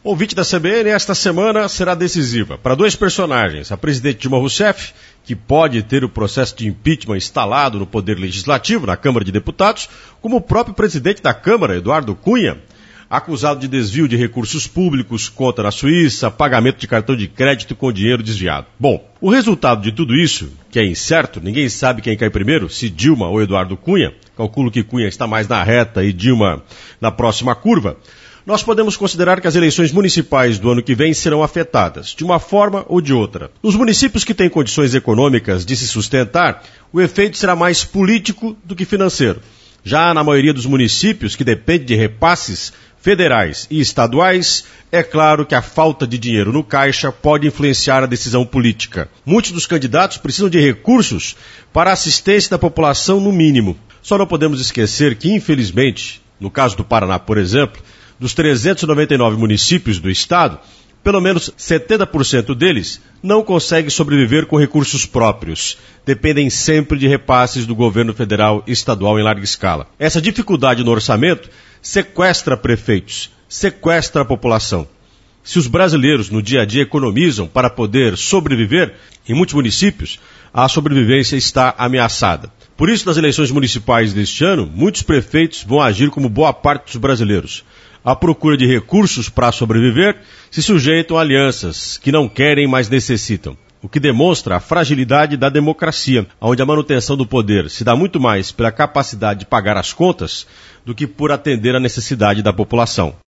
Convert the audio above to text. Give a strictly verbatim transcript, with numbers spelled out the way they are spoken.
Ouvinte da C B N, esta semana será decisiva para dois personagens. A presidente Dilma Rousseff, que pode ter o processo de impeachment instalado no Poder Legislativo, na Câmara de Deputados, como o próprio presidente da Câmara, Eduardo Cunha, acusado de desvio de recursos públicos, conta na Suíça, pagamento de cartão de crédito com dinheiro desviado. Bom, o resultado de tudo isso, que é incerto, ninguém sabe quem cai primeiro, se Dilma ou Eduardo Cunha, calculo que Cunha está mais na reta e Dilma na próxima curva, nós podemos considerar que as eleições municipais do ano que vem serão afetadas, de uma forma ou de outra. Nos municípios que têm condições econômicas de se sustentar, o efeito será mais político do que financeiro. Já na maioria dos municípios, que depende de repasses federais e estaduais, é claro que a falta de dinheiro no caixa pode influenciar a decisão política. Muitos dos candidatos precisam de recursos para a assistência da população no mínimo. Só não podemos esquecer que, infelizmente, no caso do Paraná, por exemplo, dos trezentos e noventa e nove municípios do estado, pelo menos setenta por cento deles não conseguem sobreviver com recursos próprios. Dependem sempre de repasses do governo federal e estadual em larga escala. Essa dificuldade no orçamento sequestra prefeitos, sequestra a população. Se os brasileiros no dia a dia economizam para poder sobreviver, em muitos municípios, a sobrevivência está ameaçada. Por isso, nas eleições municipais deste ano, muitos prefeitos vão agir como boa parte dos brasileiros. À procura de recursos para sobreviver, se sujeitam a alianças que não querem, mas necessitam. O que demonstra a fragilidade da democracia, onde a manutenção do poder se dá muito mais pela capacidade de pagar as contas do que por atender à necessidade da população.